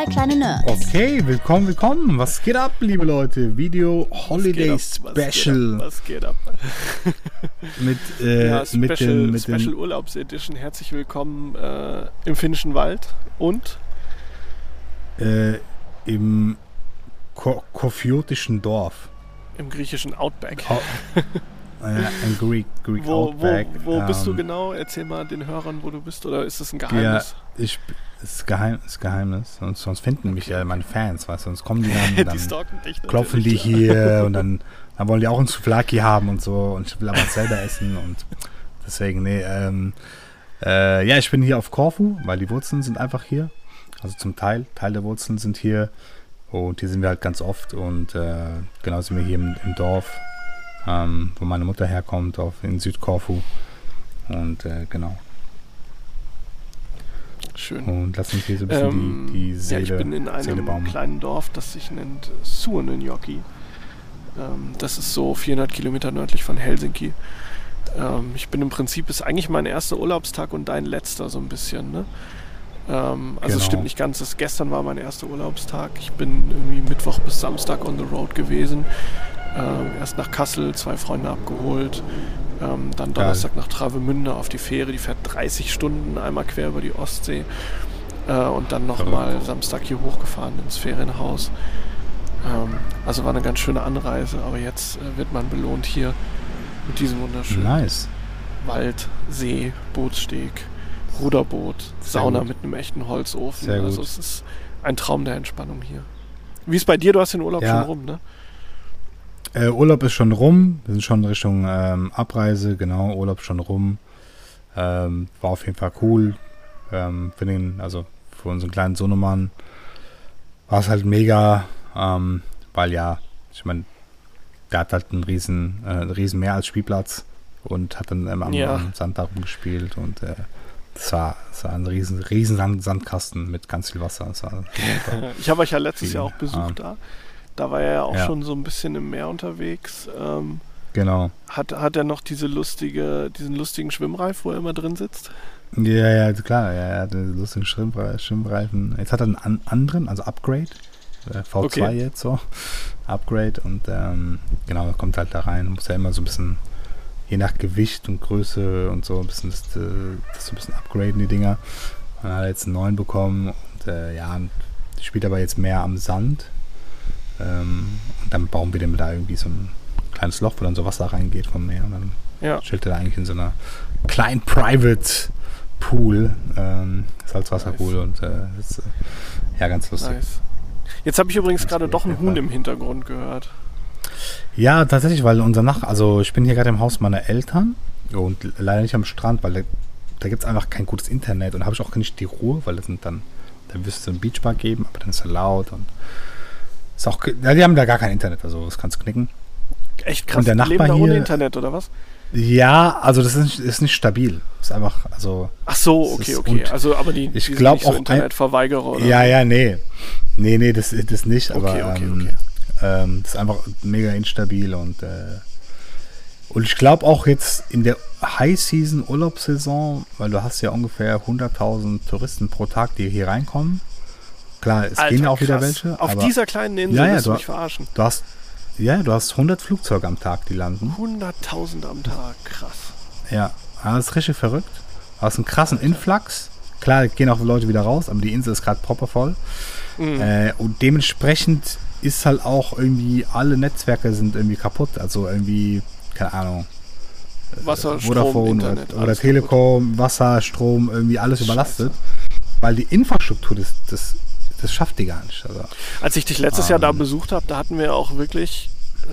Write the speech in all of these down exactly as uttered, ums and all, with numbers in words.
kleine Nerds. Okay, willkommen, willkommen. Was geht ab, liebe Leute? Video Holiday was Special. Was geht ab? Was geht ab? mit, äh, ja, Special, mit den, mit Special den Urlaubs Edition. Herzlich willkommen äh, im Finnischen Wald und äh, im Ko- kofiotischen Dorf. Im griechischen Outback. Oh. Ja, ein Greek, Greek wo, Outback. Wo, wo bist du ähm, genau? Erzähl mal den Hörern, wo du bist, oder ist das ein Geheimnis? Ja, ich, es ist Geheim, ist Geheimnis. Sonst, sonst finden mich ja meine Fans, weißt du, sonst kommen die dann, dann die stalken dich klopfen die hier und dann, dann wollen die auch ein Souvlaki haben und so und ich will aber selber essen und deswegen, nee, ähm, äh, ja, ich bin hier auf Korfu, weil die Wurzeln sind einfach hier, also zum Teil, Teil der Wurzeln sind hier und hier sind wir halt ganz oft und äh, genau sind wir hier im, im Dorf, ähm, wo meine Mutter herkommt, auf, in Südkorfu und äh, genau. Schön. Und lass uns hier so ein bisschen ähm, die, die Seele, ja, ich bin in einem kleinen Dorf, das sich nennt Suonenjoki. Ähm, das ist so vierhundert Kilometer nördlich von Helsinki. Ähm, ich bin im Prinzip, ist eigentlich mein erster Urlaubstag und dein letzter so ein bisschen, ne? Ähm, also genau. Es stimmt nicht ganz, das gestern war mein erster Urlaubstag. Ich bin irgendwie Mittwoch bis Samstag on the road gewesen. Ähm, erst nach Kassel, zwei Freunde abgeholt. Ähm, dann Donnerstag Geil. nach Travemünde auf die Fähre, die fährt dreißig Stunden einmal quer über die Ostsee äh, und dann nochmal oh. Samstag hier hochgefahren ins Ferienhaus. Ähm, also war eine ganz schöne Anreise, aber jetzt äh, wird man belohnt hier mit diesem wunderschönen nice. Wald, See, Bootssteg, Ruderboot, Sehr Sauna gut. mit einem echten Holzofen. Sehr also gut. es ist ein Traum der Entspannung hier. Wie ist bei dir? Du hast den Urlaub ja. schon rum, ne? Äh, Urlaub ist schon rum, wir sind schon in Richtung ähm, Abreise, genau, Urlaub schon rum. Ähm, war auf jeden Fall cool. Ähm, für den, also für unseren kleinen Sohnemann war es halt mega, ähm, weil ja, ich meine, der hat halt einen riesen, äh, einen riesen Meer als Spielplatz und hat dann ähm, am, ja. am Sand da rumgespielt und äh, das war, das war ein riesen, riesen Sand, Sandkasten mit ganz viel Wasser. Das war ich habe euch ja letztes viel, Jahr auch besucht ähm, da. Da war er ja auch ja. schon so ein bisschen im Meer unterwegs. Ähm, genau. Hat, hat er noch diese lustige, diesen lustigen Schwimmreif, wo er immer drin sitzt? Ja, ja, klar. Ja, er hat einen lustigen Schwimmre- Schwimmreifen. Jetzt hat er einen an- anderen, also Upgrade. Äh, V zwei okay. jetzt so. Upgrade. Und ähm, genau, er kommt halt da rein. Muss ja immer so ein bisschen, je nach Gewicht und Größe und so, ein bisschen das, das so ein bisschen upgraden, die Dinger. Und dann hat er jetzt einen neuen bekommen. Und äh, ja, spielt aber jetzt mehr am Sand. Ähm, und dann bauen wir dem da irgendwie so ein kleines Loch, wo dann so Wasser reingeht vom Meer. Und dann ja. chillt er da eigentlich in so einer kleinen Private Pool. Ähm, Salzwasserpool nice. und äh, ist, äh, ja, ganz lustig. Nice. Jetzt habe ich übrigens ganz gerade cool, doch einen Huhn im Hintergrund gehört. Ja, tatsächlich, weil unser Nach... Also ich bin hier gerade im Haus meiner Eltern und leider nicht am Strand, weil da, da gibt es einfach kein gutes Internet und da habe ich auch nicht die Ruhe, weil das sind dann, da wirst du einen Beachbar geben, aber dann ist er laut und ist auch, ja, die haben da gar kein Internet, also das kannst du knicken. Echt krass, und der die leben Nachbar da ohne hier, Internet, oder was? Ja, also das ist nicht, ist nicht stabil. Das ist einfach, also... Ach so, okay, okay. Also, aber die, ich die glaub sind nicht auch so Internetverweigerer, oder? Ja, ja, nee. Nee, nee, das, das nicht, aber okay, okay, ähm, okay. Ähm, das ist einfach mega instabil und äh, und ich glaube auch jetzt in der High-Season Urlaubssaison, weil du hast ja ungefähr hunderttausend Touristen pro Tag, die hier reinkommen. Klar, es Alter, gehen ja auch krass. wieder welche. Auf aber dieser kleinen Insel ja, ja, willst du du, mich verarschen. Du hast, ja, du hast hundert Flugzeuge am Tag, die landen. hunderttausend am Tag, krass. Ja, das ist richtig verrückt. Du hast einen krassen Influx. Klar, gehen auch Leute wieder raus, aber die Insel ist gerade proppervoll. Mhm. Äh, und dementsprechend ist halt auch irgendwie, alle Netzwerke sind irgendwie kaputt. Also irgendwie, keine Ahnung, Wasser, Vodafone Strom, Internet, oder, oder Telekom, kaputt. Wasser, Strom, irgendwie alles Scheiße. Überlastet. Weil die Infrastruktur, das, das, das schafft die gar nicht. Also, Als ich dich letztes ähm, Jahr da besucht habe, da hatten wir auch wirklich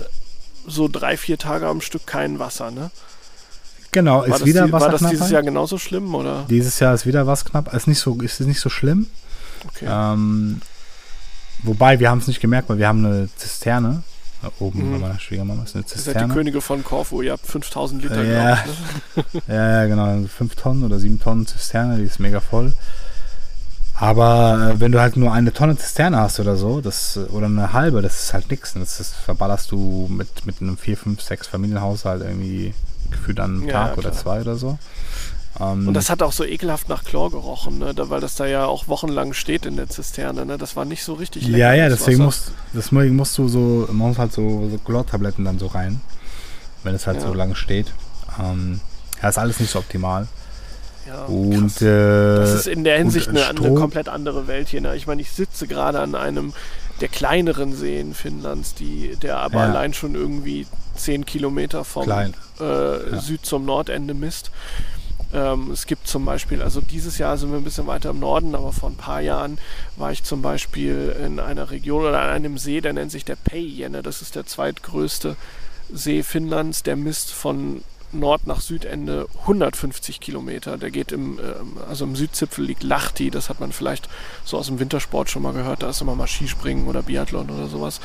so drei, vier Tage am Stück kein Wasser, ne? Genau, war ist wieder die, Wasser War das knapp dieses halt? Jahr genauso schlimm, oder? Dieses Jahr ist wieder was knapp. Ist nicht so, ist nicht so schlimm. Okay. Ähm, wobei, wir haben es nicht gemerkt, weil wir haben eine Zisterne. Da oben Mhm. bei meiner Schwiegermama ist eine Ihr seid Zisterne. die Könige von Korfu, ihr habt fünftausend Liter, Ja. glaube ich. Ne? Ja, ja, genau. fünf Tonnen oder sieben Tonnen Zisterne, die ist mega voll. Aber äh, wenn du halt nur eine Tonne Zisterne hast oder so, das oder eine halbe, das ist halt nix. Das, das verballerst du mit, mit einem vier, fünf, sechs Familienhaushalt irgendwie gefühlt an einem Ja, Tag oder klar. zwei oder so. Ähm, und das hat auch so ekelhaft nach Chlor gerochen, ne? Da, weil das da ja auch wochenlang steht in der Zisterne. Ne? Das war nicht so richtig lecker. Ja, ja, deswegen musst, deswegen musst du so, man muss halt so, so Chlortabletten dann so rein, wenn es halt ja. so lange steht. Ähm, ja, ist alles nicht so optimal. Ja, und, äh, das ist in der Hinsicht eine, Strom, eine komplett andere Welt hier. Ne? Ich meine, ich sitze gerade an einem der kleineren Seen Finnlands, die, der aber ja. allein schon irgendwie zehn Kilometer vom äh, ja. Süd- zum Nordende misst. Ähm, es gibt zum Beispiel, also dieses Jahr sind wir ein bisschen weiter im Norden, aber vor ein paar Jahren war ich zum Beispiel in einer Region oder an einem See, der nennt sich der Päijänne. Das ist der zweitgrößte See Finnlands, der misst von Nord- nach Südende hundertfünfzig Kilometer. Der geht im, also im Südzipfel liegt Lahti, das hat man vielleicht so aus dem Wintersport schon mal gehört, da ist immer mal Skispringen oder Biathlon oder sowas.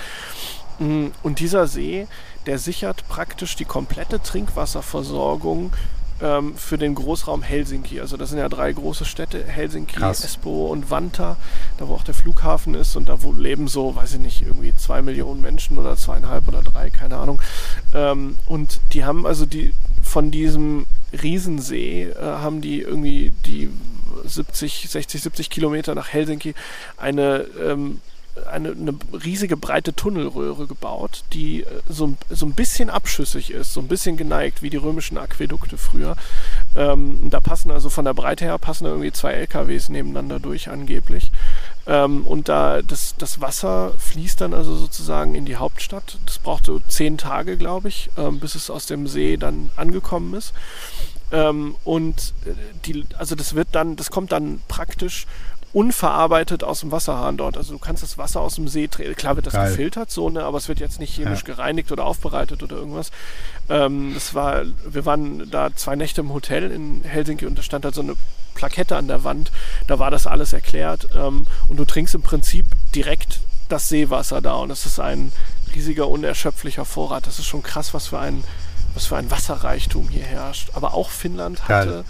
Und dieser See, der sichert praktisch die komplette Trinkwasserversorgung ähm, für den Großraum Helsinki. Also das sind ja drei große Städte, Helsinki, Krass. Espoo und Vantaa, da wo auch der Flughafen ist und da wo leben so, weiß ich nicht, irgendwie zwei Millionen Menschen oder zweieinhalb oder drei, keine Ahnung. Ähm, und die haben also die von diesem Riesensee äh, haben die irgendwie die siebzig, sechzig, siebzig Kilometer nach Helsinki eine, ähm, eine, eine riesige breite Tunnelröhre gebaut, die äh, so, so ein bisschen abschüssig ist, so ein bisschen geneigt, wie die römischen Aquädukte früher. Ähm, da passen also von der Breite her passen irgendwie zwei L K Ws nebeneinander durch angeblich. Ähm, und da das, das Wasser fließt dann also sozusagen in die Hauptstadt. Das braucht so zehn Tage, glaube ich, ähm, bis es aus dem See dann angekommen ist. Ähm, und die, also das wird dann, das kommt dann praktisch unverarbeitet aus dem Wasserhahn dort. Also du kannst das Wasser aus dem See drehen. Klar wird das Geil. gefiltert, so, ne, aber es wird jetzt nicht chemisch ja. gereinigt oder aufbereitet oder irgendwas. Ähm, das war, wir waren da zwei Nächte im Hotel in Helsinki und da stand halt so eine Plakette an der Wand. Da war das alles erklärt. Ähm, und du trinkst im Prinzip direkt das Seewasser da. Und das ist ein riesiger, unerschöpflicher Vorrat. Das ist schon krass, was für ein, was für ein Wasserreichtum hier herrscht. Aber auch Finnland hatte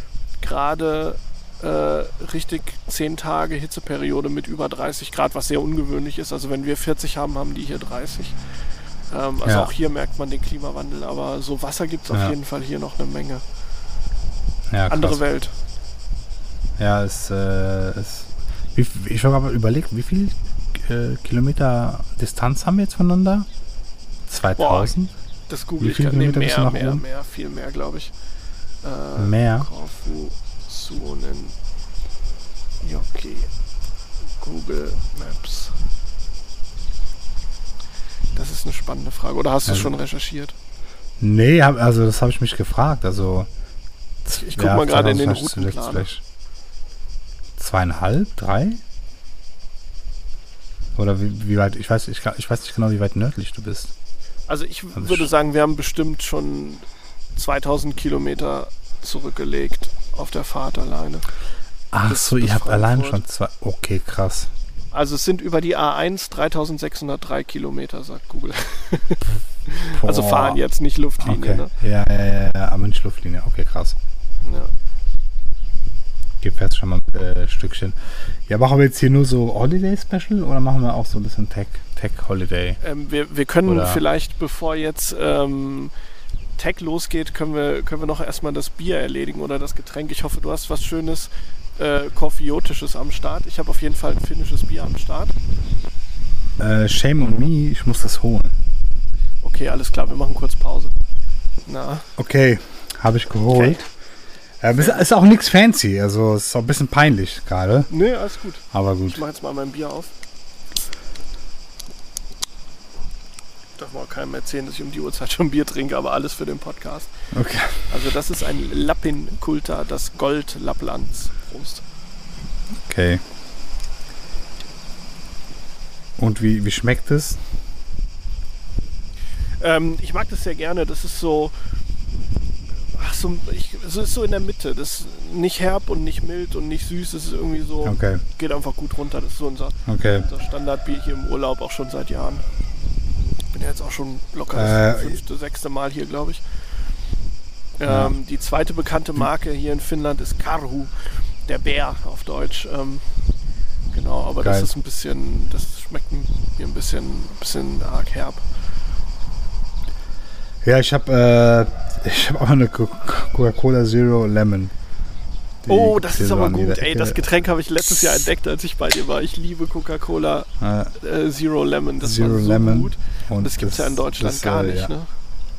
gerade Äh, richtig zehn Tage Hitzeperiode mit über dreißig Grad, was sehr ungewöhnlich ist. Also wenn wir vierzig haben, haben die hier dreißig. Ähm, also ja. auch hier merkt man den Klimawandel, aber so Wasser gibt es auf ja. jeden Fall hier noch eine Menge. Ja, andere Welt. Ja, es äh, ist. Wie, ich habe aber überlegt, wie viel äh, Kilometer Distanz haben wir jetzt voneinander? zweitausend? Boah, das google ich gerade. Nee, mehr, mehr, oben? mehr, viel mehr, glaube ich. Äh, mehr? Korfu. Suonen Joki Google Maps. Das ist eine spannende Frage. Oder hast du es also, schon recherchiert? Nee, hab, also das habe ich mich gefragt. Also ich, ich gucke ja, mal gerade in den Routenplan. Zweieinhalb, drei? Oder wie, wie weit? Ich weiß, ich, ich weiß nicht genau, wie weit nördlich du bist. Also ich also würde sagen, wir haben bestimmt schon zweitausend Kilometer zurückgelegt auf der Fahrt alleine. Ach bis, so, bis ihr habt allein schon zwei. Okay, krass. Also es sind über die A eins dreitausendsechshundertdrei Kilometer, sagt Google. Also fahren jetzt, nicht Luftlinie. Okay. Ne? Ja, ja, ja, aber nicht Luftlinie. Okay, krass. Ja. Gibt jetzt schon mal ein äh, Stückchen. Ja, machen wir jetzt hier nur so Holiday-Special oder machen wir auch so ein bisschen Tech, Tech-Holiday? Ähm, wir, wir können oder? vielleicht, bevor jetzt ähm, Tech losgeht, können wir, können wir noch erstmal das Bier erledigen oder das Getränk. Ich hoffe, du hast was Schönes äh, Koffiotisches am Start. Ich habe auf jeden Fall ein finnisches Bier am Start. Äh, shame on me, ich muss das holen. Okay, alles klar, wir machen kurz Pause. Na. Okay, habe ich geholt. Okay. Äh, ist auch nichts fancy, also ist auch ein bisschen peinlich gerade. Nee, alles gut. Aber gut. Ich mache jetzt mal mein Bier auf. Darf man auch keinem erzählen, dass ich um die Uhrzeit schon Bier trinke, aber alles für den Podcast. Okay. Also das ist ein Lappin Kulta, das Gold Lapplands. Prost. Okay. Und wie, wie schmeckt es? Ähm, ich mag das sehr gerne. Das ist so, ach so, ich, es ist so in der Mitte. Das ist nicht herb und nicht mild und nicht süß. Es ist irgendwie so, okay. Geht einfach gut runter. Das ist so unser, okay. unser Standardbier hier im Urlaub, auch schon seit Jahren. Bin ja jetzt auch schon locker das äh, fünfte, sechste Mal hier, glaube ich. Ähm, ja. Die zweite bekannte Marke hier in Finnland ist Karhu, der Bär auf Deutsch. Ähm, genau, aber Geil. das ist ein bisschen, das schmeckt mir ein bisschen, bisschen arg herb. Ja, ich habe äh, ich habe auch eine Coca-Cola Zero Lemon. Die oh, das ist so aber gut. Ey, das Getränk habe ich letztes Jahr entdeckt, als ich bei dir war. Ich liebe Coca-Cola äh, Zero Lemon. Das Zero war so Lemon. gut. Und das gibt es ja in Deutschland das, gar nicht, ja. ne?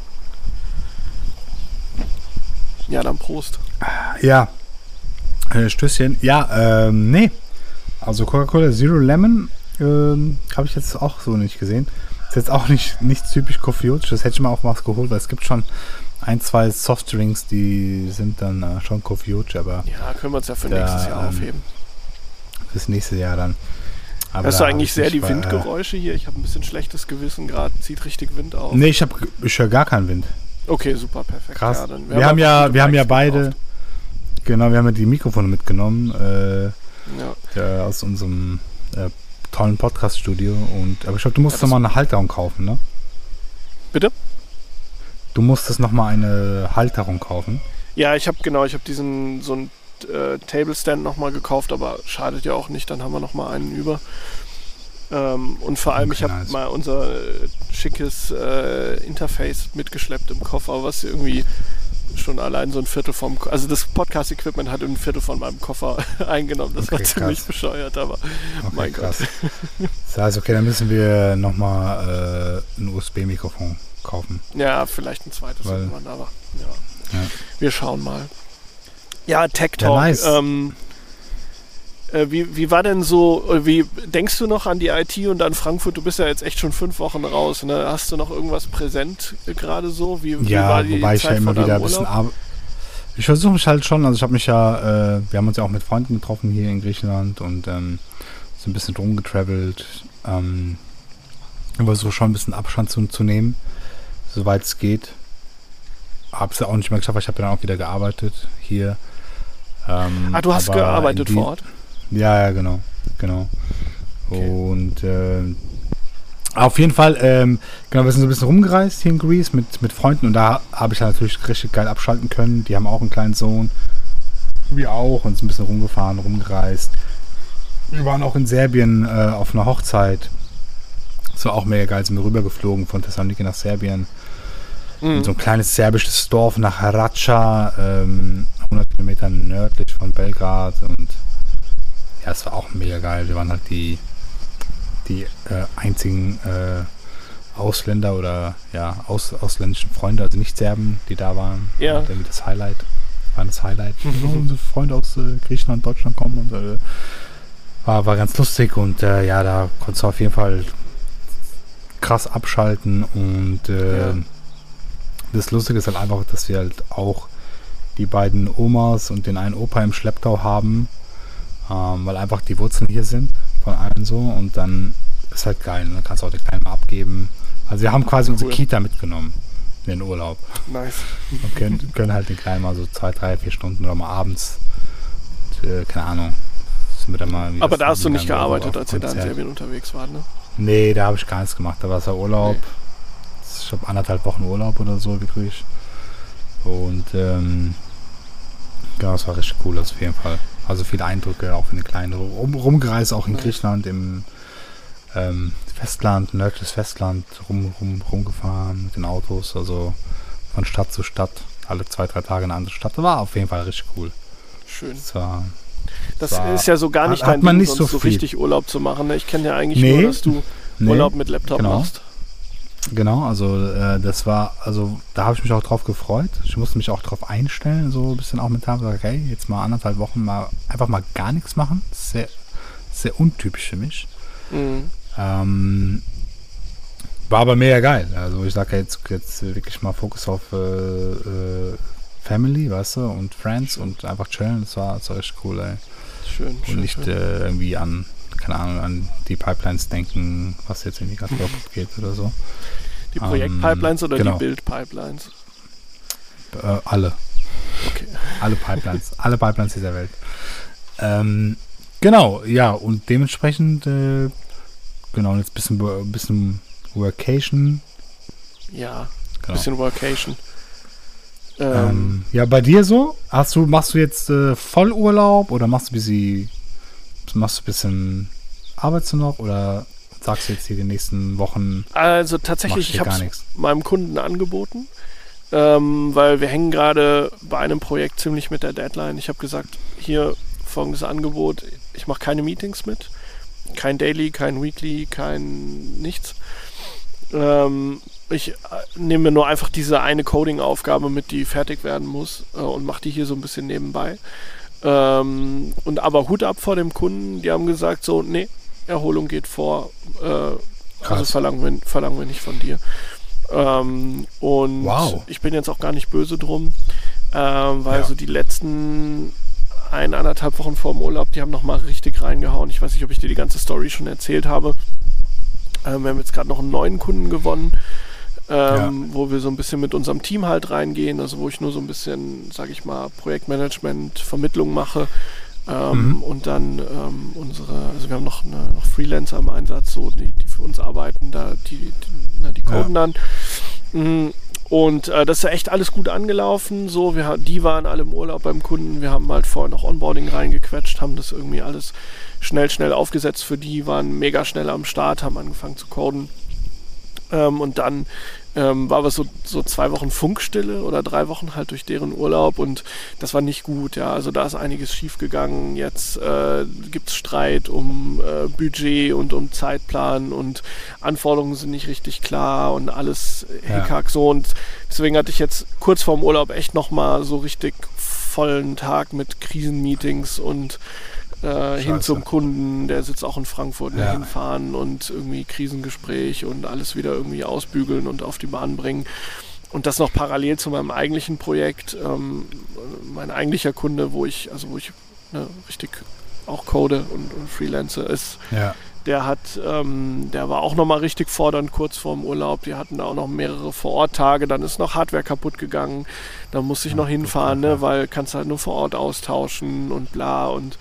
Ja, dann Prost. Ja, äh, Stößchen. Ja, ähm, nee. Also Coca-Cola Zero Lemon ähm, habe ich jetzt auch so nicht gesehen. Ist jetzt auch nicht, nicht typisch Koffiotisch. Das hätte ich mal auch mal geholt, weil es gibt schon ein, zwei Softdrinks, die sind dann äh, schon Koffiotisch, aber... Ja, können wir uns ja für da, nächstes Jahr ähm, aufheben. Fürs nächste Jahr dann. Aber Hörst du eigentlich sehr die bei, Windgeräusche hier? Ich habe ein bisschen schlechtes Gewissen gerade. Zieht richtig Wind auf. Nee, ich, ich höre gar keinen Wind. Okay, super, perfekt. Krass. Ja, dann wir, wir haben ja, wir haben ja beide... Gekauft. Genau, wir haben ja die Mikrofone mitgenommen. Äh, ja. Der, aus unserem äh, tollen Podcast-Studio. Und, aber ich glaube, du musst ja, noch mal eine Halterung kaufen, ne? Bitte? Du musstest noch mal eine Halterung kaufen. Ja, ich habe genau, ich habe diesen so einen äh, Table-Stand noch mal gekauft, aber schadet ja auch nicht, dann haben wir noch mal einen über. Ähm, und vor allem, okay, ich habe nice. mal unser äh, schickes äh, Interface mitgeschleppt im Koffer, was irgendwie schon allein so ein Viertel vom... Also das Podcast-Equipment hat ein Viertel von meinem Koffer eingenommen. Das okay, war ziemlich krass. bescheuert, aber okay, mein krass. Gott. Das heißt, okay, dann müssen wir nochmal äh, ein U S B-Mikrofon kaufen. Ja, vielleicht ein zweites Weil, irgendwann, aber ja. ja. Wir schauen mal. Ja, Tech Talk. Ja, nice. ähm, äh, wie, wie war denn so, wie denkst du noch an die I T und an Frankfurt? Du bist ja jetzt echt schon fünf Wochen raus. Ne? Hast du noch irgendwas präsent äh, gerade so? Wie, wie ja, war die wobei Zeit ich ja immer wieder ein bisschen arbeite. Ich versuche mich halt schon, also ich habe mich ja, äh, wir haben uns ja auch mit Freunden getroffen hier in Griechenland und ähm, so ein bisschen rumgetravelt. Ähm, aber so schon ein bisschen Abstand zu, zu nehmen, soweit es geht. Hab's ja auch nicht mehr geschafft, weil ich habe ja dann auch wieder gearbeitet hier. Ähm, ah, du hast gearbeitet die, vor Ort? Ja, ja, genau, genau. Okay. Und äh, auf jeden Fall, ähm, genau, wir sind so ein bisschen rumgereist hier in Greece mit, mit Freunden und da habe ich halt natürlich richtig geil abschalten können. Die haben auch einen kleinen Sohn, wir auch, und sind ein bisschen rumgefahren, rumgereist. Wir waren auch in Serbien äh, auf einer Hochzeit. Das war auch mega geil, sind wir rübergeflogen von Thessaloniki nach Serbien. Mhm. In so ein kleines serbisches Dorf nach Rača, ähm, hundert Kilometer nördlich von Belgrad, und ja, es war auch mega geil. Wir waren halt die, die äh, einzigen äh, Ausländer oder ja, aus, ausländischen Freunde, also nicht Serben, die da waren. Ja. Und irgendwie das Highlight, war das Highlight. Oh, unsere Freunde aus äh, Griechenland, Deutschland kommen, und äh, war, war ganz lustig, und äh, ja, da konntest du auf jeden Fall krass abschalten, und äh, ja. Das Lustige ist halt einfach, dass wir halt auch die beiden Omas und den einen Opa im Schlepptau haben, ähm, weil einfach die Wurzeln hier sind von allen so, und dann ist halt geil, dann kannst du auch den Kleinen mal abgeben. Also wir haben quasi cool. unsere Kita mitgenommen in den Urlaub. Nice. Und können, können halt den Kleinen mal so zwei, drei, vier Stunden oder mal abends, und, äh, keine Ahnung, sind wir dann mal... Aber da hast du nicht gearbeitet, so als ihr da in Serbien unterwegs wart, ne? Nee, da habe ich gar nichts gemacht, da war es ja Urlaub. Nee. Ich habe anderthalb Wochen Urlaub oder so wirklich. Und ähm, genau, das war richtig cool, das auf jeden Fall. Also viele Eindrücke, auch für eine kleine Rum, rumgereist, auch in ja. Griechenland, im ähm, Festland, nördliches Festland, rum, rum, rumgefahren mit den Autos, also von Stadt zu Stadt, alle zwei, drei Tage in eine andere Stadt. Das war auf jeden Fall richtig cool. Schön. Das, war, das, das war, ist ja so gar nicht hat, dein Ding, nicht sonst so, so richtig Urlaub zu machen. Ne? Ich kenne ja eigentlich nee, nur, dass du nee, Urlaub mit Laptop genau. machst. Genau, also äh, das war, also da habe ich mich auch drauf gefreut. Ich musste mich auch drauf einstellen, so ein bisschen auch mental, gesagt, okay, jetzt mal anderthalb Wochen mal einfach mal gar nichts machen. Sehr, sehr untypisch für mich. Mhm. Ähm, war aber mega geil. Also ich sage jetzt, jetzt wirklich mal Fokus auf äh, äh, Family, weißt du, und Friends und einfach chillen. Das war, das war echt cool, ey. Schön, und schön, nicht schön. Äh, irgendwie an, keine Ahnung, an die Pipelines denken, was jetzt irgendwie gerade geht oder so. Die Projektpipelines um, oder genau. die Build-Pipelines? Äh, alle. Okay. Alle Pipelines. alle Pipelines dieser Welt. Ähm, genau, ja, und dementsprechend, äh, genau, jetzt ein bisschen, bisschen Workation. Ja, ein genau. bisschen Workation. Ähm, ähm, ja, bei dir so? Hast du, machst du jetzt äh, Vollurlaub oder machst du ein bisschen, machst du ein bisschen, arbeitest du noch oder sagst du jetzt hier die nächsten Wochen? Also tatsächlich, ich habe es meinem Kunden angeboten. ähm, weil wir hängen gerade bei einem Projekt ziemlich mit der Deadline. Ich habe gesagt, hier folgendes Angebot, ich mache keine Meetings mit, kein Daily, kein Weekly, kein nichts. Ähm, ich nehme mir nur einfach diese eine Coding-Aufgabe mit, die fertig werden muss äh, und mache die hier so ein bisschen nebenbei. Ähm, und aber Hut ab vor dem Kunden, die haben gesagt so, nee, Erholung geht vor, äh, also verlangen wir, verlangen wir nicht von dir. Ähm, und wow. Ich bin jetzt auch gar nicht böse drum, ähm, weil ja. so die letzten ein, anderthalb Wochen vor dem Urlaub, die haben nochmal richtig reingehauen. Ich weiß nicht, ob ich dir die ganze Story schon erzählt habe. Ähm, wir haben jetzt gerade noch einen neuen Kunden gewonnen, ähm, ja. wo wir so ein bisschen mit unserem Team halt reingehen, also wo ich nur so ein bisschen, sage ich mal, Projektmanagement, Vermittlung mache. Ähm, mhm. Und dann ähm, unsere, also wir haben noch, eine, noch Freelancer im Einsatz, so die, die für uns arbeiten, da die, die, na, die coden ja. dann. Mhm. Und äh, das ist ja echt alles gut angelaufen. So, wir, die waren alle im Urlaub beim Kunden. Wir haben halt vorher noch Onboarding reingequetscht, haben das irgendwie alles schnell, schnell aufgesetzt für die, waren mega schnell am Start, haben angefangen zu coden. Ähm, und dann ähm, war aber so, so zwei Wochen Funkstille oder drei Wochen halt durch deren Urlaub und das war nicht gut, ja, also da ist einiges schief gegangen, jetzt äh, gibt es Streit um äh, Budget und um Zeitplan und Anforderungen sind nicht richtig klar und alles Hickhack ja. so und deswegen hatte ich jetzt kurz vorm Urlaub echt nochmal so richtig vollen Tag mit Krisenmeetings und Äh, hin zum Kunden, der sitzt auch in Frankfurt, ja. hinfahren und irgendwie Krisengespräch und alles wieder irgendwie ausbügeln und auf die Bahn bringen. Und das noch parallel zu meinem eigentlichen Projekt, ähm, mein eigentlicher Kunde, wo ich, also wo ich ne, richtig auch code und, und freelance ist, ja. der hat, ähm, der war auch nochmal richtig fordernd kurz vorm Urlaub. Die hatten da auch noch mehrere Vor-Ort-Tage, dann ist noch Hardware kaputt gegangen, da musste ich ja, noch hinfahren, ne, weil kannst halt nur vor Ort austauschen und bla und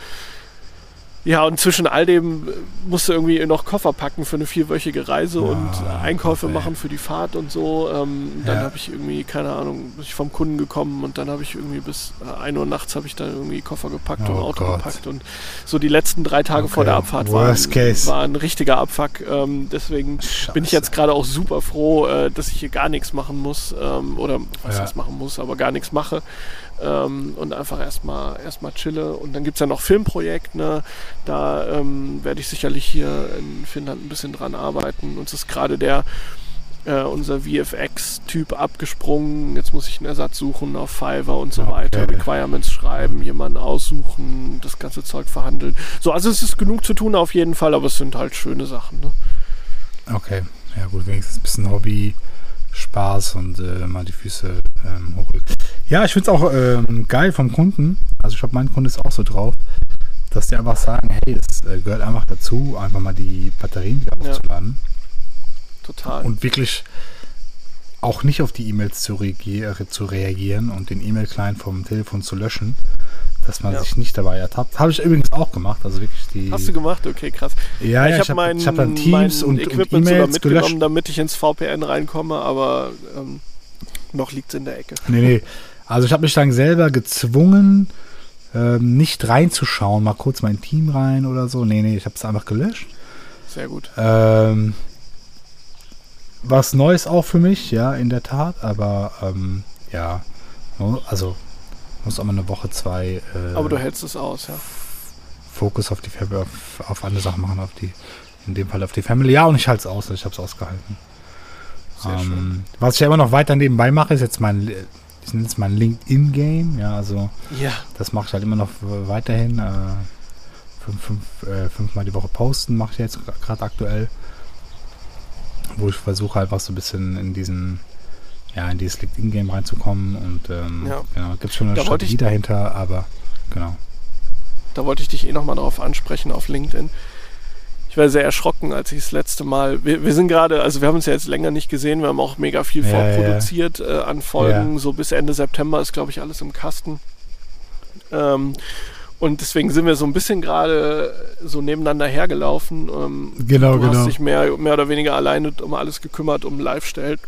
ja, und zwischen all dem musste irgendwie noch Koffer packen für eine vierwöchige Reise ja, und Einkäufe okay. machen für die Fahrt und so. Ähm, dann ja. habe ich irgendwie, keine Ahnung, bin ich vom Kunden gekommen und dann habe ich irgendwie bis ein Uhr nachts habe ich dann irgendwie Koffer gepackt oh und Auto Gott. gepackt und so die letzten drei Tage okay. vor der Abfahrt waren, war ein richtiger Abfuck. Ähm, deswegen Scheiße. bin ich jetzt gerade auch super froh, äh, dass ich hier gar nichts machen muss ähm, oder was ja. heißt machen muss, aber gar nichts mache. Ähm, und einfach erstmal erstmal chille. Und dann gibt es ja noch Filmprojekt, ne? Da ähm, werde ich sicherlich hier in Finnland ein bisschen dran arbeiten. Uns ist gerade der äh, unser V F X-Typ abgesprungen. Jetzt muss ich einen Ersatz suchen auf Fiverr und so okay. weiter. Requirements schreiben, jemanden aussuchen, das ganze Zeug verhandeln. So, also es ist genug zu tun auf jeden Fall, aber es sind halt schöne Sachen. Ne? Okay, ja gut, wenigstens ein bisschen Hobby. Spaß und äh, mal die Füße ähm, hochlegt. Ja, ich finde es auch ähm, geil vom Kunden. Also ich glaube, mein Kunde ist auch so drauf, dass die einfach sagen, hey, es äh, gehört einfach dazu, einfach mal die Batterien wieder ja. aufzuladen. Total. Und wirklich auch nicht auf die E-Mails zu, reagier- zu reagieren und den E-Mail-Client vom Telefon zu löschen, dass man ja. sich nicht dabei ertappt. Habe ich übrigens auch gemacht. Also wirklich die. Hast du gemacht? Okay, krass. Ja, ja, ich ich habe hab, hab dann Teams und, Equipment und E-Mails mitgenommen, gelöscht, damit ich ins V P N reinkomme, aber ähm, noch liegt es in der Ecke. Nee, nee. Also ich habe mich dann selber gezwungen, ähm, nicht reinzuschauen, mal kurz mein Team rein oder so. Nee, nee, ich habe es einfach gelöscht. Sehr gut. Ähm, was Neues auch für mich, ja, in der Tat, aber ähm, ja, also muss auch mal eine Woche, zwei äh, aber du hältst es aus, ja. Fokus auf die auf, auf andere Sachen machen, auf die, in dem Fall auf die Family. Ja, und ich halte es aus, ich habe es ausgehalten. Sehr ähm, schön. Was ich ja immer noch weiter nebenbei mache, ist jetzt mein, ich nenne es mein LinkedIn-Game. Ja, also ja. das mache ich halt immer noch weiterhin. Äh, fünf, fünf, äh, fünfmal die Woche posten mache ich jetzt gerade aktuell. Wo ich versuche halt was so ein bisschen in diesen ja, in dieses LinkedIn-Game reinzukommen und ähm, ja. genau, gibt es schon eine da Strategie ich, dahinter, aber genau. Da wollte ich dich eh nochmal drauf ansprechen auf LinkedIn. Ich war sehr erschrocken, als ich das letzte Mal, wir, wir sind gerade, also wir haben uns ja jetzt länger nicht gesehen, wir haben auch mega viel ja, vorproduziert ja. Äh, an Folgen, ja. so bis Ende September ist, glaube ich, alles im Kasten. Ähm, und deswegen sind wir so ein bisschen gerade so nebeneinander hergelaufen. Ähm, genau, du genau. hast dich mehr, mehr oder weniger alleine um alles gekümmert, um Live-Stellen.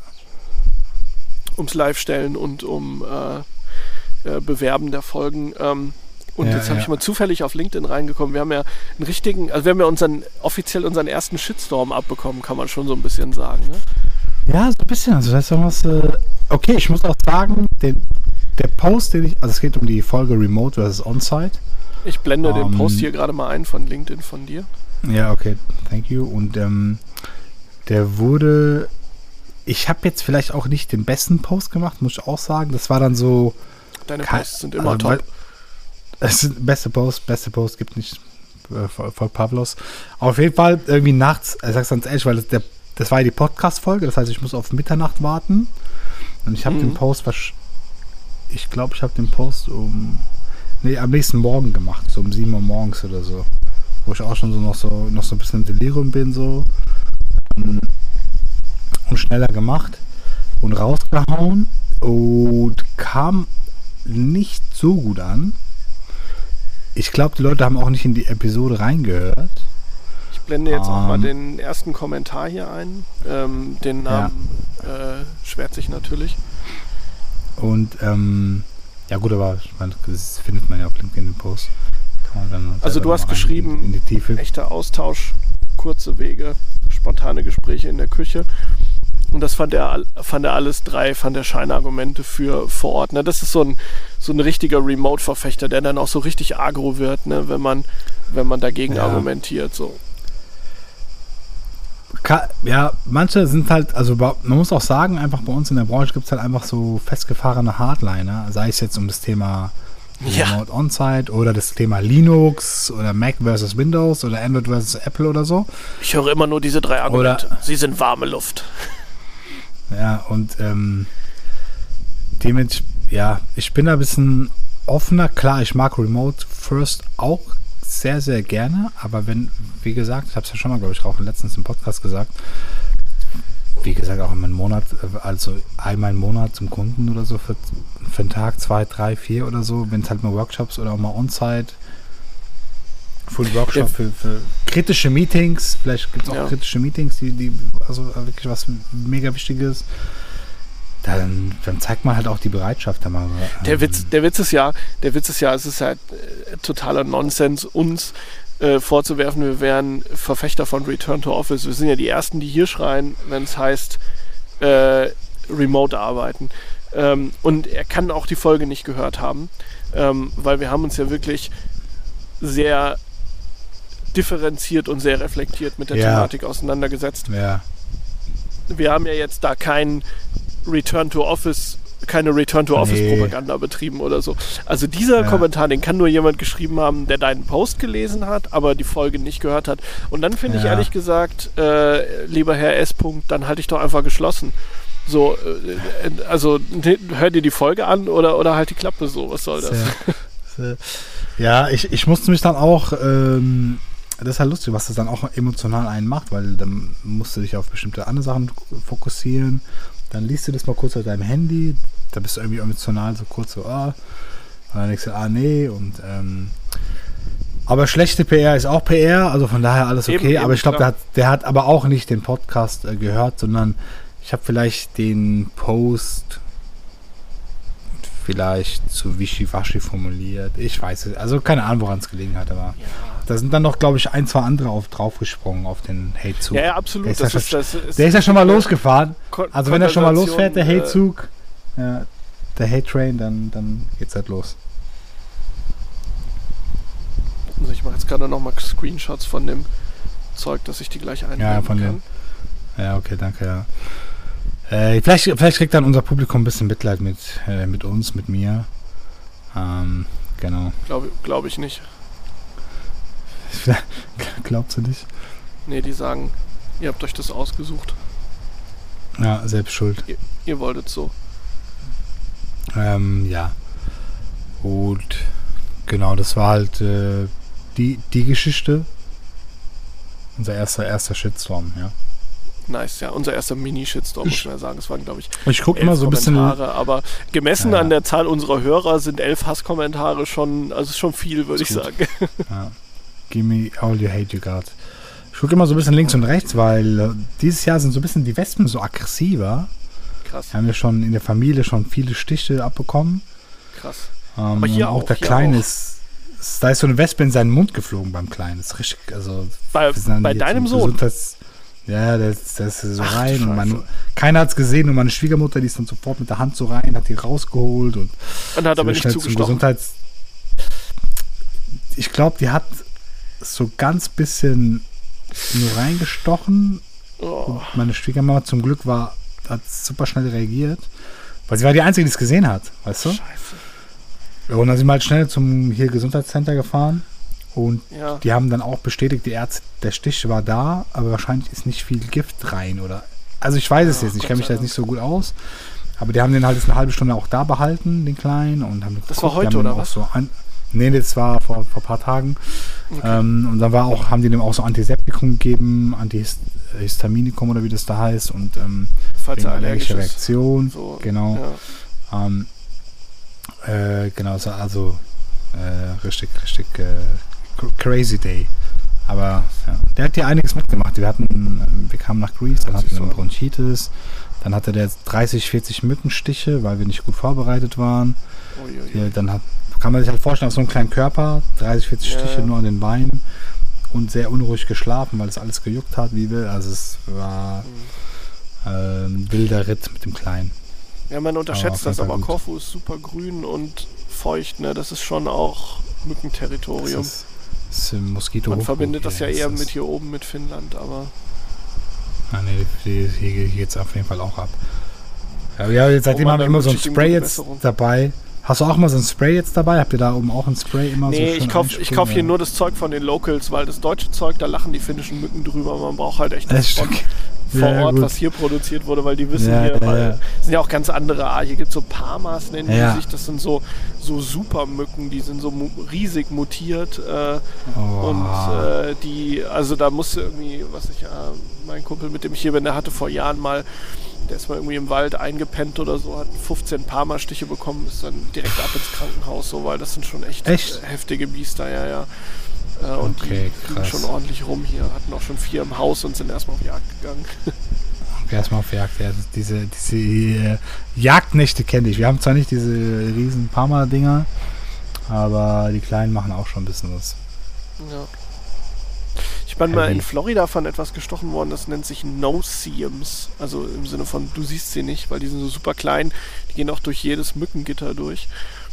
ums Live-Stellen und um äh, äh, Bewerben der Folgen. Ähm, und ja, jetzt habe ja. ich mal zufällig auf LinkedIn reingekommen. Wir haben ja einen richtigen, also wir haben ja unseren, offiziell unseren ersten Shitstorm abbekommen, kann man schon so ein bisschen sagen. Ne? Ja, so ein bisschen. Also das ist irgendwas. Äh, okay, ich muss auch sagen, den, der Post, den ich. Also es geht um die Folge Remote versus On-Site. Ich blende um, den Post ähm, hier gerade mal ein von LinkedIn von dir. Ja, okay, thank you. Und ähm, der wurde. Ich habe jetzt vielleicht auch nicht den besten Post gemacht, muss ich auch sagen. Das war dann so. Deine Posts sind immer also, top. Es ist beste Post, beste Post gibt nicht äh, Volk Pavlos. Auf jeden Fall irgendwie nachts, ich sag's ganz ehrlich, weil das, der, das war ja die Podcast-Folge, das heißt, ich muss auf Mitternacht warten. Und ich habe mhm. den Post, ich glaube, ich habe den Post um, nee, am nächsten Morgen gemacht, so um sieben Uhr morgens oder so. Wo ich auch schon so noch so, noch so ein bisschen im Delirium bin, so. Und schneller gemacht und rausgehauen und kam nicht so gut an. Ich glaube, die Leute haben auch nicht in die Episode reingehört. Ich blende jetzt um, auch mal den ersten Kommentar hier ein. Ähm, den Namen ja. äh, schwert sich natürlich. Und ähm, ja gut, aber ich meine, das findet man ja auf LinkedIn den Post. Kann man dann also du hast geschrieben, in die Tiefe. Echter Austausch, kurze Wege, spontane Gespräche in der Küche. Und das fand er, fand er alles drei, fand er Scheinargumente für vor Ort. Ne? Das ist so ein, so ein richtiger Remote-Verfechter, der dann auch so richtig agro wird, ne? wenn man, wenn man dagegen ja. argumentiert. So. Ja, manche sind halt, also man muss auch sagen, einfach bei uns in der Branche gibt es halt einfach so festgefahrene Hardliner, sei es jetzt um das Thema ja. Remote On-Site oder das Thema Linux oder Mac versus Windows oder Android versus Apple oder so. Ich höre immer nur diese drei Argumente. Oder, sie sind warme Luft. Ja, und ähm, dementsprechend, ja, ich bin da ein bisschen offener. Klar, ich mag Remote First auch sehr, sehr gerne, aber wenn, wie gesagt, ich habe es ja schon mal, glaube ich, auch letztens im Podcast gesagt, wie gesagt, auch in meinem Monat, also einmal im Monat zum Kunden oder so für, für einen Tag, zwei, drei, vier oder so, wenn es halt mal Workshops oder auch mal On-Site, Full Workshop ja. für, für kritische Meetings, vielleicht gibt es auch ja. kritische Meetings, die, die also wirklich was mega Wichtiges. Dann, dann zeigt man halt auch die Bereitschaft. Mal, ähm der Witz, der Witz ist ja, der Witz ist ja, es ist halt äh, totaler Nonsens, uns äh, vorzuwerfen, wir wären Verfechter von Return to Office. Wir sind ja die Ersten, die hier schreien, wenn es heißt äh, Remote arbeiten. Ähm, und er kann auch die Folge nicht gehört haben, ähm, weil wir haben uns ja wirklich sehr differenziert und sehr reflektiert mit der ja. Thematik auseinandergesetzt. Ja. Wir haben ja jetzt da kein Return to Office, keine Return to Office nee. Propaganda betrieben oder so. Also dieser ja. Kommentar, den kann nur jemand geschrieben haben, der deinen Post gelesen hat, aber die Folge nicht gehört hat. Und dann finde ja. ich ehrlich gesagt, äh, lieber Herr S. dann halte ich doch einfach geschlossen. So, äh, also hör dir die Folge an oder, oder halt die Klappe so, was soll das? Sehr, sehr. Ja, ich, ich musste mich dann auch ähm, das ist halt lustig, was das dann auch emotional einen macht, weil dann musst du dich auf bestimmte andere Sachen fokussieren. Dann liest du das mal kurz auf deinem Handy, da bist du irgendwie emotional so kurz so, ah, und dann denkst du, ah, nee, und ähm, aber schlechte P R ist auch P R, also von daher alles okay, eben, eben, aber ich glaube, der hat, der hat aber auch nicht den Podcast äh, gehört, sondern ich habe vielleicht den Post vielleicht zu wischiwaschi formuliert, ich weiß es, also keine Ahnung, woran es gelegen hat, aber ja. Da sind dann noch, glaube ich, ein, zwei andere auf, draufgesprungen auf den Hate-Zug. Ja, ja, absolut. Der ist, das ja, ist, schon, das ist der ist ja schon mal losgefahren. Kon- also wenn er schon mal losfährt, der Hate-Zug, äh, ja, der Hate-Train, dann, dann geht's halt los. Also ich mache jetzt gerade noch mal Screenshots von dem Zeug, dass ich die gleich einblenden ja, von kann. Dem, ja, okay, danke, ja. Äh, vielleicht, vielleicht kriegt dann unser Publikum ein bisschen Mitleid mit, äh, mit uns, mit mir. Ähm, genau. Glaube glaub ich nicht. Glaubst du nicht? Nee, die sagen, ihr habt euch das ausgesucht. Ja, selbst schuld. Ihr, ihr wolltet so. Ähm, ja. Und genau, das war halt äh, die, die Geschichte. Unser erster, erster Shitstorm, ja. Nice, ja. Unser erster Mini-Shitstorm, muss man ja sagen. Es waren, glaube ich, ich guck immer so ein bisschen. Aber gemessen ja. an der Zahl unserer Hörer sind elf Hasskommentare schon, also schon viel, würde ich gut. sagen. Ja. Give me all you hate you got. Ich gucke immer so ein bisschen links und rechts, weil äh, dieses Jahr sind so ein bisschen die Wespen so aggressiver. Krass. Wir haben ja schon in der Familie schon viele Stiche abbekommen. Krass. Ähm, Aber hier auch, auch der Kleine ist, ist, da ist so eine Wespe in seinen Mund geflogen beim Kleinen. Das ist richtig, also bei, bei deinem Sohn? Ja, das, das ist so Ach, rein und man, keiner hat es gesehen und meine Schwiegermutter, die ist dann sofort mit der Hand so rein, hat die rausgeholt und, und hat aber nicht zugestochen. Gesundheits ich glaube, die hat so ganz bisschen nur reingestochen. Oh. Und meine Schwiegermama zum Glück war, hat super schnell reagiert, weil sie war die Einzige, die es gesehen hat, weißt du? Scheiße. Und dann sind wir halt schnell zum hier Gesundheitscenter gefahren. Und ja. die haben dann auch bestätigt, die Ärzte, der Stich war da, aber wahrscheinlich ist nicht viel Gift rein, oder? Also ich weiß es ja, jetzt nicht, ich kenne mich da jetzt nicht so gut aus. Aber die haben den halt jetzt eine halbe Stunde auch da behalten, den Kleinen. Und haben das geguckt, war heute, oder was? So an, nee, das war vor, vor ein paar Tagen. Okay. Ähm, und dann war auch, haben die dem auch so Antiseptikum gegeben, Antihistaminikum oder wie das da heißt. Und ähm, falls er allergische Reaktion. So, genau. Ja. Ähm, äh, genau, also äh, richtig, richtig äh, crazy day. Aber ja, der hat ja einiges mitgemacht. Wir hatten, wir kamen nach Greece, dann hatten wir eine Bronchitis, dann hatte der dreißig, vierzig Mückenstiche, weil wir nicht gut vorbereitet waren. Hier, dann hat, kann man sich halt vorstellen, auf so einem kleinen Körper, dreißig, vierzig ja. Stiche nur an den Beinen und sehr unruhig geschlafen, weil es alles gejuckt hat, wie will. Also es war mhm. äh, ein wilder Ritt mit dem Kleinen. Ja, man unterschätzt aber das, aber Korfu ist super grün und feucht, ne? Das ist schon auch Mückenterritorium. Das ist, das ist Moskito. Man verbindet das ja eher mit hier oben mit Finnland, aber... Ah, nee, hier, hier geht es auf jeden Fall auch ab. Ja, ja, seitdem oh Mann, haben wir immer so ein Spray jetzt dabei. Hast du auch mal so ein Spray jetzt dabei? Habt ihr da oben auch ein Spray immer nee, so? Nee, ich kaufe ich kauf hier nur das Zeug von den Locals, weil das deutsche Zeug, da lachen die finnischen Mücken drüber. Man braucht halt echt das von vor ja, Ort, gut. was hier produziert wurde, weil die wissen ja, hier, weil ja. sind ja auch ganz andere Arten. Hier gibt es so Parmas, nennen ja. die sich. Das sind so, so Supermücken, die sind so mu- riesig mutiert. Äh, oh. Und äh, die, also da musste irgendwie, was ich, äh, mein Kumpel, mit dem ich hier bin, der hatte vor Jahren mal, der ist mal irgendwie im Wald eingepennt oder so, hat fünfzehn Parma-Stiche bekommen, ist dann direkt ab ins Krankenhaus, so, weil das sind schon echt, echt? heftige Biester, ja, ja. Äh, und okay, die gingen schon ordentlich rum hier, hatten auch schon vier im Haus und sind erstmal auf Jagd gegangen. Okay, erstmal auf Jagd, ja. Diese, diese äh, Jagdnächte kenne ich. Wir haben zwar nicht diese riesen Parma-Dinger, aber die Kleinen machen auch schon ein bisschen was. Ja. Ich bin mal in Florida von etwas gestochen worden, das nennt sich No-See-Ems. Also im Sinne von, du siehst sie nicht, weil die sind so super klein. Die gehen auch durch jedes Mückengitter durch.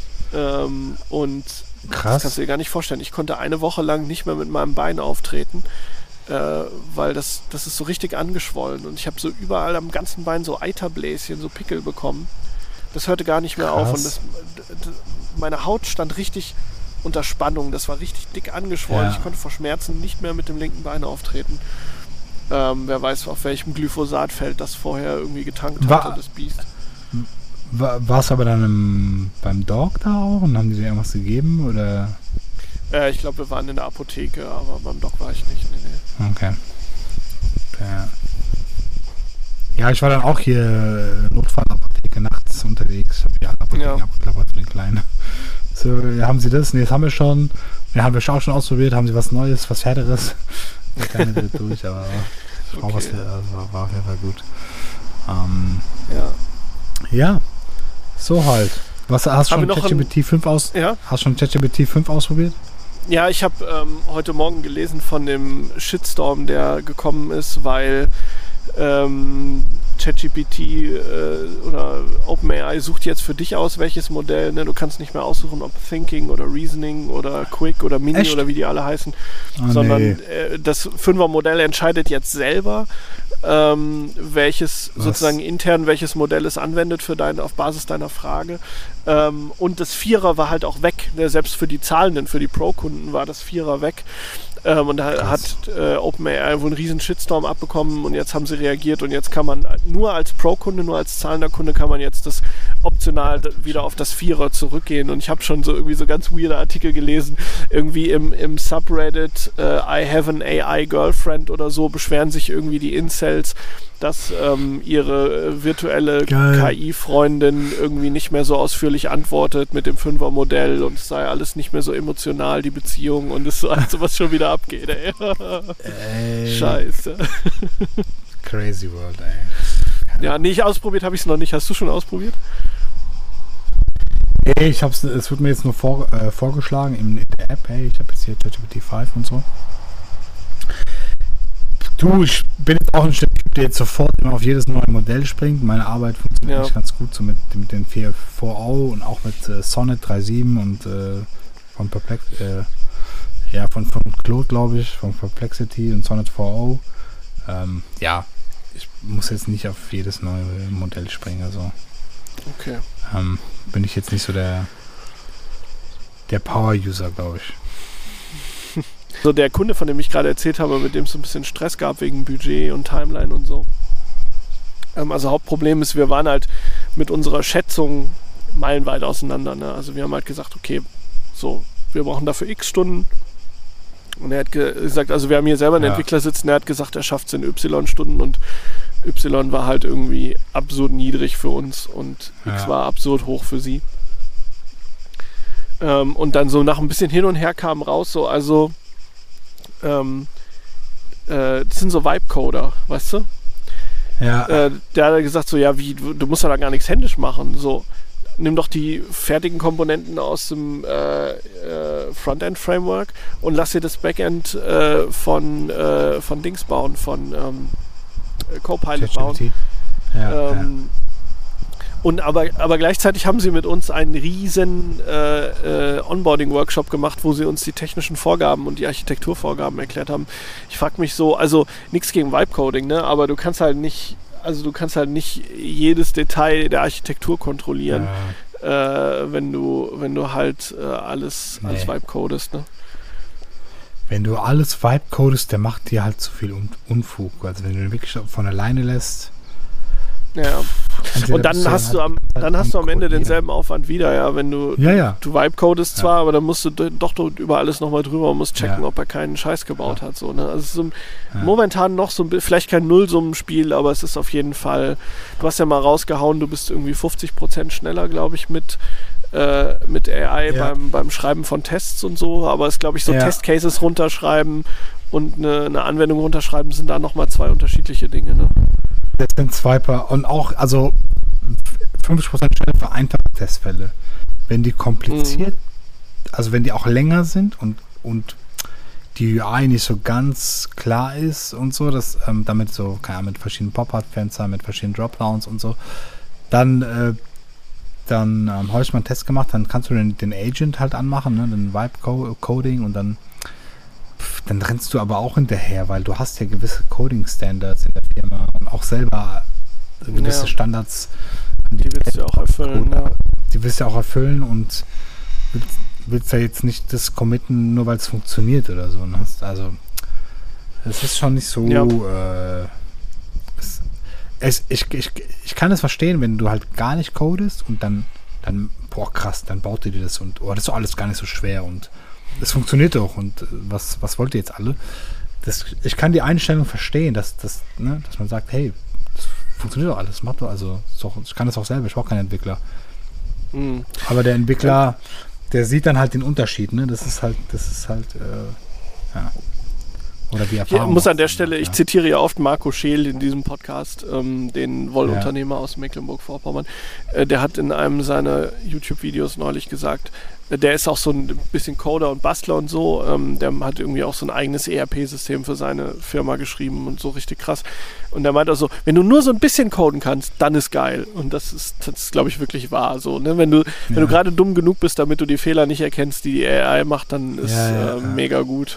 Ähm, und Krass. Das kannst du dir gar nicht vorstellen. Ich konnte eine Woche lang nicht mehr mit meinem Bein auftreten, äh, weil das, das ist so richtig angeschwollen. Und ich habe so überall am ganzen Bein so Eiterbläschen, so Pickel bekommen. Das hörte gar nicht mehr Krass. auf. Und das, das, meine Haut stand richtig unter Spannung. Das war richtig dick angeschwollen. Ja. Ich konnte vor Schmerzen nicht mehr mit dem linken Bein auftreten. Ähm, wer weiß, auf welchem Glyphosatfeld das vorher irgendwie getankt war, hatte, das Biest. War, warst du aber dann im, beim Doc da auch und haben die dir irgendwas gegeben? Oder? Äh, ich glaube, wir waren in der Apotheke, aber beim Doc war ich nicht. Nee, nee. Okay. Ja. ja, ich war dann auch hier Notfallapotheke nachts unterwegs. Ich habe hier alle Apotheken ja. abgeklappert für den Kleinen. So, ja, haben sie das? Nee, das haben wir schon. Ja, haben wir auch schon ausprobiert. Haben sie was Neues, was Härteres? Der Kleine dreht durch, aber okay. auch was, also, war auf jeden Fall gut. Ähm, ja. Ja, so halt. Was, hast du schon ChatGPT fünf aus, ja? Hast schon ChatGPT fünf ausprobiert? Ja, ich habe ähm, heute Morgen gelesen von dem Shitstorm, der gekommen ist, weil ähm, ChatGPT äh, oder OpenAI sucht jetzt für dich aus, welches Modell. Ne? Du kannst nicht mehr aussuchen, ob Thinking oder Reasoning oder Quick oder Mini Echt? oder wie die alle heißen, oh, sondern nee. äh, das Fünfer-Modell entscheidet jetzt selber, ähm, welches Was? sozusagen intern welches Modell es anwendet für dein, auf Basis deiner Frage. Ähm, und das Vierer war halt auch weg. Ne? Selbst für die Zahlenden, für die Pro-Kunden war das Vierer weg. Ähm, und da Krass. hat äh, OpenAI wohl einen riesen Shitstorm abbekommen und jetzt haben sie reagiert und jetzt kann man nur als Pro-Kunde, nur als zahlender Kunde kann man jetzt das optional wieder auf das Vierer zurückgehen. Und ich habe schon so irgendwie so ganz weirde Artikel gelesen, irgendwie im, im Subreddit äh, I have an A I girlfriend oder so, beschweren sich irgendwie die Incels, dass ähm, ihre äh, virtuelle Geil. K I-Freundin irgendwie nicht mehr so ausführlich antwortet mit dem Fünfer-Modell und es sei alles nicht mehr so emotional, die Beziehung, und es so also was schon wieder abgeht, ey. ey. Scheiße. Crazy World, ey. Ja, nee, ich ausprobiert habe ich es noch nicht. Hast du schon ausprobiert? Hey, ich hab's, es wird mir jetzt nur vor, äh, vorgeschlagen in der App, hey, ich habe jetzt hier ChatGPT fünf und so. Du, ich bin jetzt auch ein Typ, der jetzt sofort immer auf jedes neue Modell springt. Meine Arbeit funktioniert ja. eigentlich ganz gut so mit, mit den vier Punkt null und auch mit äh, Sonnet drei Punkt sieben und äh, von Perplex, äh, ja, von, von Claude, glaube ich, von Perplexity und Sonnet vier Punkt null. Ähm, ja, ich muss jetzt nicht auf jedes neue Modell springen, also okay. ähm, bin ich jetzt nicht so der der Power-User, glaube ich. So der Kunde, von dem ich gerade erzählt habe, mit dem es so ein bisschen Stress gab wegen Budget und Timeline und so. Ähm, also Hauptproblem ist, wir waren halt mit unserer Schätzung meilenweit auseinander. Ne? Also wir haben halt gesagt, okay, so, wir brauchen dafür x Stunden. Und er hat ge- gesagt, also wir haben hier selber einen ja. Entwickler sitzen, der hat gesagt, er schafft es in Y-Stunden und Y war halt irgendwie absurd niedrig für uns und ja. X war absurd hoch für sie. Ähm, und dann so nach ein bisschen hin und her kam raus, so, also ähm, äh, das sind so Vibe-Coder, weißt du? Ja. Äh, der hat gesagt, so, ja, wie, du, du musst ja da gar nichts händisch machen, so. Nimm doch die fertigen Komponenten aus dem äh, äh, Frontend-Framework und lass dir das Backend äh, von, äh, von Dings bauen, von ähm, Copilot bauen. Ja, ähm, ja. Und aber, aber gleichzeitig haben sie mit uns einen riesen äh, äh, Onboarding-Workshop gemacht, wo sie uns die technischen Vorgaben und die Architekturvorgaben erklärt haben. Ich frage mich so, also nichts gegen Vibe-Coding, ne? Aber du kannst halt nicht Also du kannst halt nicht jedes Detail der Architektur kontrollieren, ja. äh, wenn du wenn du halt äh, alles nee. als Vibe codest, ne? Wenn du alles Vibe codest, der macht dir halt zu viel Un- Unfug. Also wenn du den wirklich von alleine lässt. Ja. Und dann hast du am dann hast du am Ende denselben Aufwand wieder, ja, wenn du ja, ja. du Vibe codest zwar, ja. aber dann musst du doch über alles nochmal drüber und musst checken, ja. ob er keinen Scheiß gebaut ja. hat, so, ne? Also es ist so ja. momentan noch so ein, vielleicht kein Nullsummenspiel, aber es ist auf jeden Fall, du hast ja mal rausgehauen, du bist irgendwie fünfzig Prozent schneller, glaube ich, mit äh, mit A I ja. beim, beim Schreiben von Tests und so, aber es glaube ich so ja. Testcases runterschreiben und eine, eine Anwendung runterschreiben sind da nochmal zwei unterschiedliche Dinge, ne? Das sind Swiper und auch, also fünfzig Prozent schneller für einfache Testfälle. Wenn die kompliziert, mhm. also wenn die auch länger sind und, und die U I nicht so ganz klar ist und so, dass ähm, damit so, keine Ahnung, mit verschiedenen Pop-Up-Fenstern, mit verschiedenen Dropdowns und so, dann äh, dann ähm, habe ich mal einen Test gemacht, dann kannst du den, den Agent halt anmachen, ne, den Vibe-Coding und dann pff, dann rennst du aber auch hinterher, weil du hast ja gewisse Coding-Standards in der Firma und auch selber gewisse ja. Standards. Die, die willst du auch erfüllen, ja. Die willst du auch erfüllen und willst, willst ja jetzt nicht das committen, nur weil es funktioniert oder so. Also es ist schon nicht so ja. äh, es, es, ich, ich, ich kann es verstehen, wenn du halt gar nicht codest und dann, dann boah krass, dann baut ihr dir das und oh, das ist doch alles gar nicht so schwer und es funktioniert doch und was, was wollt ihr jetzt alle? Das, ich kann die Einstellung verstehen, dass, dass, ne, dass man sagt, hey, das funktioniert doch alles, macht doch, also doch, ich kann das auch selber, ich brauche keinen Entwickler. Mhm. Aber der Entwickler, der sieht dann halt den Unterschied, ne? Das ist halt, das ist halt, äh, ja. Oder die Erfahrung. Ich muss an der Stelle, ja. ich zitiere ja oft Marco Scheel in diesem Podcast, ähm, den Wollunternehmer ja. aus Mecklenburg-Vorpommern. Äh, der hat in einem seiner YouTube-Videos neulich gesagt, äh, der ist auch so ein bisschen Coder und Bastler und so. Ähm, der hat irgendwie auch so ein eigenes E R P-System für seine Firma geschrieben und so richtig krass. Und der meint also, wenn du nur so ein bisschen coden kannst, dann ist geil. Und das ist, das ist glaube ich, wirklich wahr. So, ne? Wenn du, ja. wenn du gerade dumm genug bist, damit du die Fehler nicht erkennst, die die A I macht, dann ist ja, ja, äh, ja. mega gut.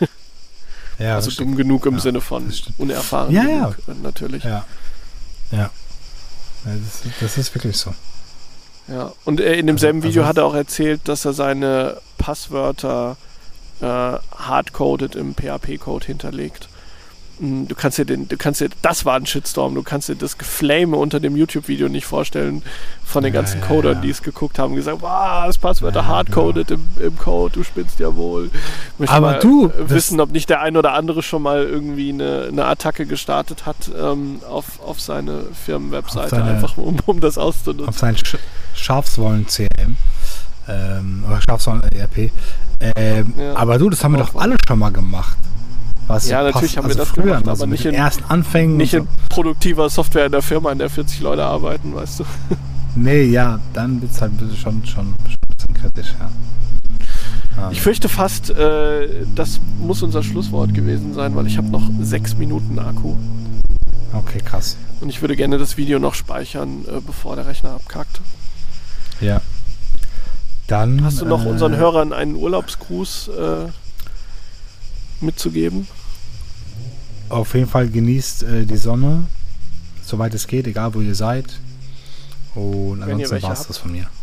Ja, also dumm genug im ja, Sinne von unerfahren ja, genug, ja. natürlich. Ja, ja. ja das, das ist wirklich so. Ja, und er in demselben also, Video also hat er auch erzählt, dass er seine Passwörter äh, hardcoded im P H P-Code hinterlegt. Du kannst dir den, du kannst dir, das war ein Shitstorm, du kannst dir das Geflame unter dem YouTube-Video nicht vorstellen von den ja, ganzen ja, Codern, ja. die es geguckt haben, gesagt, wow, das Passwörter ja, hardcoded ja. im, im Code, du spinnst ja wohl. Möchte aber mal du wissen, ob nicht der ein oder andere schon mal irgendwie eine, eine Attacke gestartet hat ähm, auf, auf seine Firmenwebseite, seine, einfach um, um das auszunutzen. Auf sein Sch- Schafswollen-C M ähm, oder Schafswollen-E R P. Ähm, ja. Aber du, das haben wir doch alle schon mal gemacht. Was ja, natürlich passt, haben also wir das früher, gemacht, also aber nicht in, ersten Anfängen nicht so. in produktiver Software in der Firma, in der vierzig Leute arbeiten, weißt du. Nee, ja, dann wird es halt schon, schon, schon ein bisschen kritisch, ja. Ähm. Ich fürchte fast, äh, das muss unser Schlusswort gewesen sein, weil ich habe noch sechs Minuten Akku. Okay, krass. Und ich würde gerne das Video noch speichern, äh, bevor der Rechner abkackt. Ja. Dann... Hast du noch äh, unseren Hörern einen Urlaubsgruß äh, mitzugeben? Auf jeden Fall genießt äh, die Sonne, soweit es geht, egal wo ihr seid. Und ansonsten war es das von mir.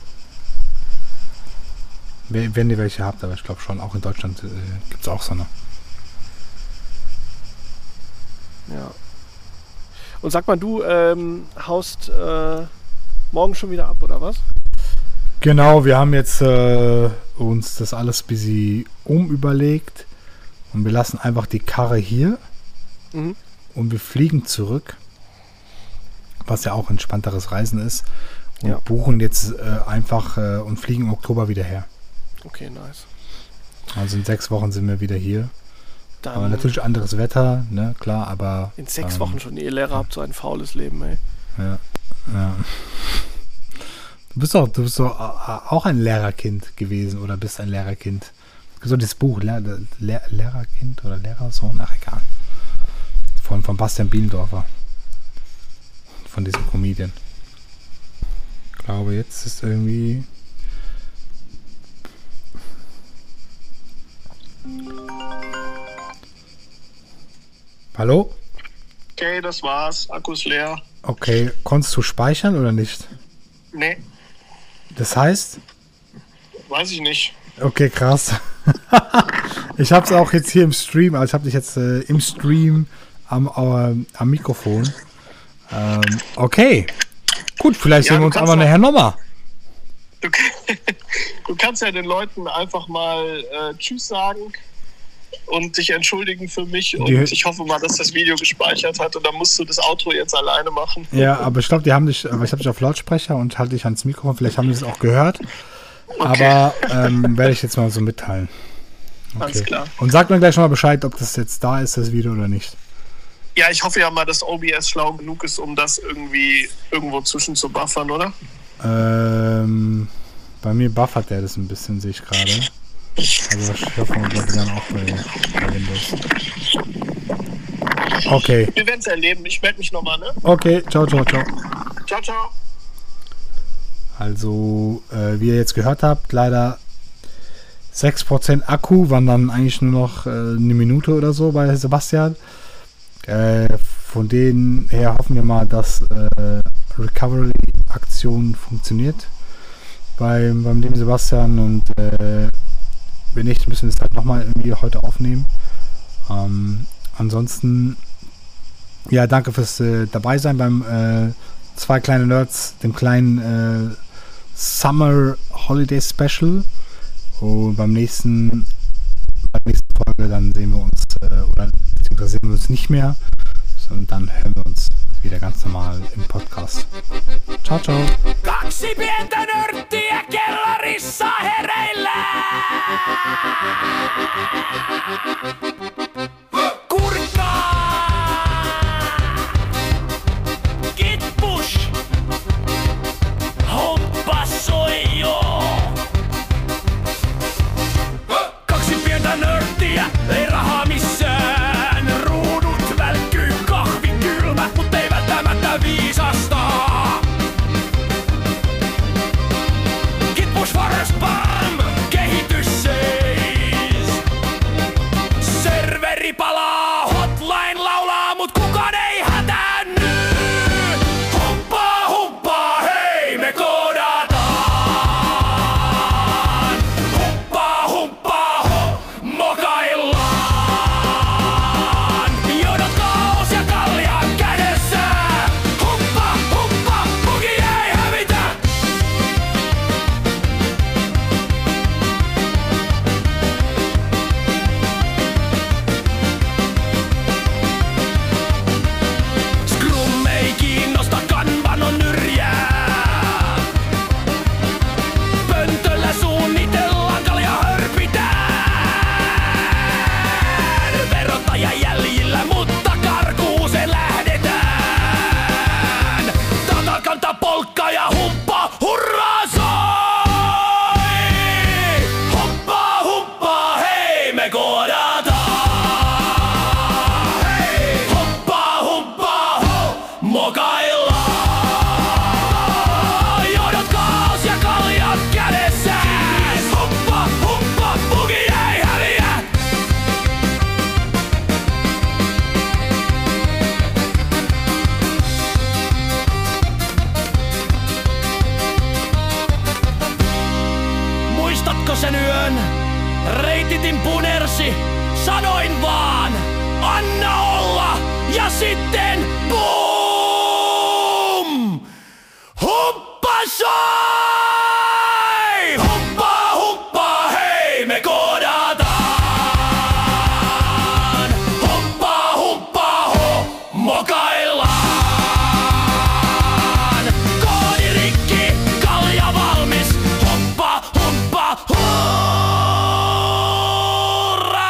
Wenn ihr welche habt, aber ich glaube schon, auch in Deutschland äh, gibt es auch Sonne. Ja. Und sag mal, du ähm, haust äh, morgen schon wieder ab, oder was? Genau, wir haben jetzt äh, uns das alles ein bisschen umüberlegt und wir lassen einfach die Karre hier mhm. und wir fliegen zurück, was ja auch entspannteres Reisen ist, und ja. buchen jetzt äh, einfach äh, und fliegen im Oktober wieder her. Okay, nice. Also in sechs Wochen sind wir wieder hier. Dann aber natürlich anderes Wetter, ne, klar, aber... In sechs ähm, Wochen schon, ihr Lehrer habt so ein faules Leben, ey. Ja, ja. Du bist doch, du bist doch auch ein Lehrerkind gewesen oder bist ein Lehrerkind. So dieses Buch, Lehr, Lehr, Lehrerkind oder Lehrersohn, ach egal. Von, von Bastian Bielendorfer. Von diesem Comedian. Ich glaube, jetzt ist irgendwie... Hallo? Okay, das war's. Akku ist leer. Okay, konntest du speichern oder nicht? Nee. Das heißt? Weiß ich nicht. Okay, krass. Ich hab's auch jetzt hier im Stream, also ich hab dich jetzt äh, im Stream am, äh, am Mikrofon. Ähm, okay. Gut, vielleicht ja, sehen wir uns aber nachher nochmal. Du, du kannst ja den Leuten einfach mal äh, Tschüss sagen und dich entschuldigen für mich. Und die, ich hoffe mal, dass das Video gespeichert hat. Und dann musst du das Outro jetzt alleine machen. Ja, aber ich glaube, die haben dich, aber ich habe dich auf Lautsprecher und halte dich ans Mikrofon. Vielleicht haben die es auch gehört. Okay. Aber ähm, werde ich jetzt mal so mitteilen. Okay. Alles klar. Und sag mir gleich schon mal Bescheid, ob das jetzt da ist, das Video, oder nicht. Ja, ich hoffe ja mal, dass O B S schlau genug ist, um das irgendwie irgendwo zwischen zu buffern, oder? Ähm, bei mir buffert der das ein bisschen, sehe ich gerade. Also ich hoffe, wir dann auch bei, bei Windows. Okay. Wir werden es erleben. Ich melde mich nochmal, ne? Okay, ciao, ciao, ciao. Ciao, ciao. Also, äh, wie ihr jetzt gehört habt, leider sechs Prozent Akku, waren dann eigentlich nur noch äh, eine Minute oder so bei Sebastian. Äh, von denen her hoffen wir mal, dass äh, Recovery-Aktion funktioniert beim, beim lieben Sebastian, und äh, wenn nicht, müssen wir es halt nochmal irgendwie heute aufnehmen. Ähm, ansonsten, ja, danke fürs äh, dabei sein beim äh, Zwei kleine Nerds, dem kleinen äh, Summer Holiday Special. Und beim nächsten, bei der nächsten Folge, dann sehen wir uns, äh, oder beziehungsweise sehen wir uns nicht mehr, sondern dann hören wir uns wieder ganz normal im Podcast. Ciao, ciao. Kaksi pientä nörttiä kellarissa hereillä. Kurkkaa! Kitbush! Hompa soi jo! Kaksi pientä nörttiä, ei rahaa missään. Ruudut välkkyy, kahvi kylmä, mut ei välttämättä viisastaa. Kitbush Forest Bomb, kehitys seis. Se Reititin punersi, sanoin vaan, anna olla, ja sitten boom! Humppa soi! Humppa, humppa, hei, me koodataan! Humppa, humppa, ho, mokaillaan! Koodi rikki, kalja valmis, humppa, humppa, hurraa!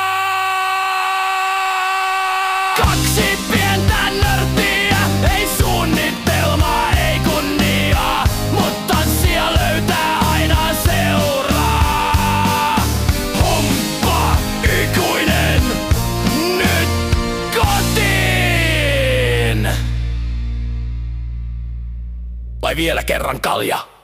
Kaksi pientä nörttiä, ei suunnitelmaa, ei kunniaa, mutta tanssia löytää aina seuraa. Humppa ikuinen, nyt kotiin! Vai vielä kerran kalja?